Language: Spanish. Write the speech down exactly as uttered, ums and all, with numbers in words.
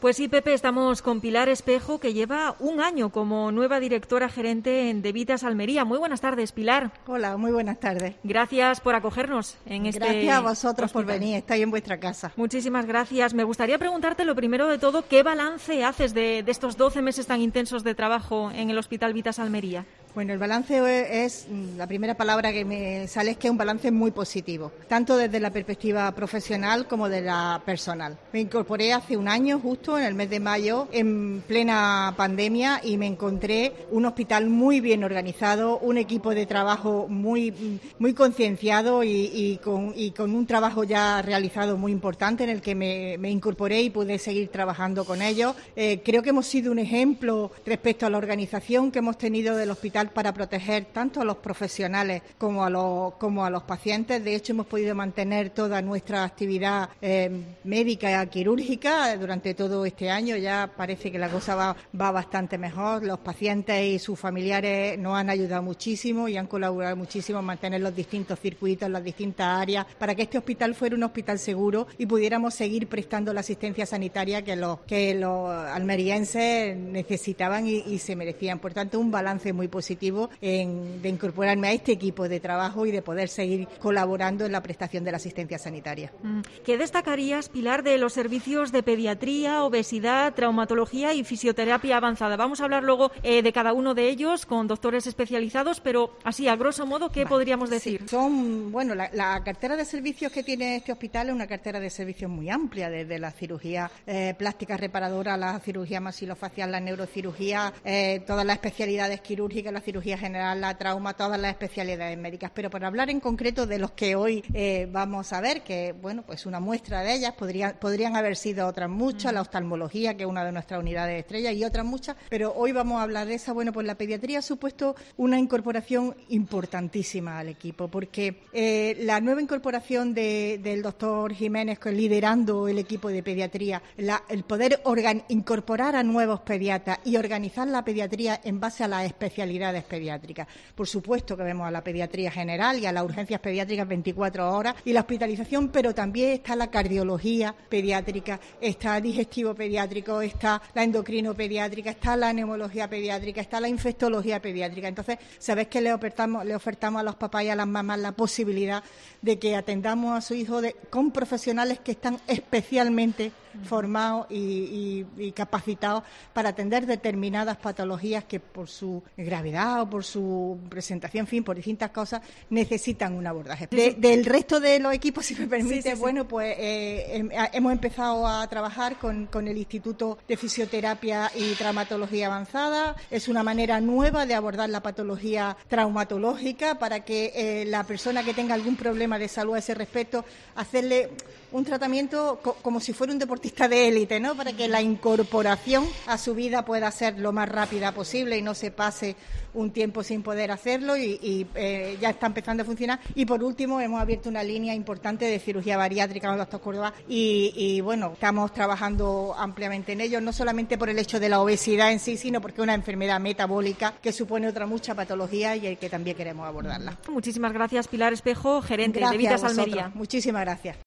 Pues sí, Pepe, estamos con Pilar Espejo, que lleva un año como nueva directora gerente en De Vitas Almería. Muy buenas tardes, Pilar. Hola, muy buenas tardes. Gracias por acogernos en este Gracias a vosotros hospital. por venir, estáis en vuestra casa. Muchísimas gracias. Me gustaría preguntarte lo primero de todo, ¿qué balance haces de, de estos doce meses tan intensos de trabajo en el Hospital Vitas Almería? Bueno, el balance es, la primera palabra que me sale es que es un balance muy positivo, tanto desde la perspectiva profesional como de la personal. Me incorporé hace un año, justo en el mes de mayo, en plena pandemia, y me encontré un hospital muy bien organizado, un equipo de trabajo muy, muy concienciado y, y, con, y con un trabajo ya realizado muy importante en el que me, me incorporé y pude seguir trabajando con ellos. Eh, creo que hemos sido un ejemplo respecto a la organización que hemos tenido del hospital para proteger tanto a los profesionales como a los como a los pacientes. De hecho, hemos podido mantener toda nuestra actividad eh, médica y quirúrgica durante todo este año. Ya parece que la cosa va, va bastante mejor. Los pacientes y sus familiares nos han ayudado muchísimo y han colaborado muchísimo en mantener los distintos circuitos, las distintas áreas, para que este hospital fuera un hospital seguro y pudiéramos seguir prestando la asistencia sanitaria que los, que los almerienses necesitaban y, y se merecían. Por tanto, un balance muy positivo En, de incorporarme a este equipo de trabajo y de poder seguir colaborando en la prestación de la asistencia sanitaria. ¿Qué destacarías, Pilar, de los servicios de pediatría, obesidad, traumatología y fisioterapia avanzada? Vamos a hablar luego eh, de cada uno de ellos con doctores especializados, pero así, a grosso modo, ¿qué vale, podríamos decir? Sí, son, bueno, la, la cartera de servicios que tiene este hospital es una cartera de servicios muy amplia, desde la cirugía eh, plástica reparadora, la cirugía maxilofacial, la neurocirugía, eh, todas las especialidades quirúrgicas, la cirugía general, la trauma, todas las especialidades médicas. Pero por hablar en concreto de los que hoy eh, vamos a ver, que bueno, pues una muestra de ellas, podrían, podrían haber sido otras muchas, la oftalmología, que es una de nuestras unidades estrellas, y otras muchas, pero hoy vamos a hablar de esa. Bueno, pues la pediatría ha supuesto una incorporación importantísima al equipo, porque eh, la nueva incorporación de, del doctor Jiménez, liderando el equipo de pediatría, la, el poder organ, incorporar a nuevos pediatras y organizar la pediatría en base a las especialidades pediátricas. Por supuesto que vemos a la pediatría general y a las urgencias pediátricas veinticuatro horas y la hospitalización, pero también está la cardiología pediátrica, está el digestivo pediátrico, está la endocrino pediátrica, está la neumología pediátrica, está la infectología pediátrica. Entonces, sabes que le ofertamos, le ofertamos a los papás y a las mamás la posibilidad de que atendamos a su hijo de, con profesionales que están especialmente formados y, y, y capacitados para atender determinadas patologías que por su gravedad o por su presentación, en fin, por distintas cosas, necesitan un abordaje. De, del resto de los equipos, si me permite, sí, sí, sí. bueno, pues eh, hemos empezado a trabajar con, con el Instituto de Fisioterapia y Traumatología Avanzada. Es una manera nueva de abordar la patología traumatológica para que eh, la persona que tenga algún problema de salud a ese respecto, hacerle un tratamiento co- como si fuera un deportista de élite, ¿no? Para que la incorporación a su vida pueda ser lo más rápida posible y no se pase un tiempo sin poder hacerlo y, y eh, ya está empezando a funcionar. Y por último, hemos abierto una línea importante de cirugía bariátrica con el doctor Córdoba y, y bueno, estamos trabajando ampliamente en ello, no solamente por el hecho de la obesidad en sí, sino porque es una enfermedad metabólica que supone otra mucha patología y que también queremos abordarla. Muchísimas gracias, Pilar Espejo, gerente gracias de Vitas Almería. Muchísimas gracias.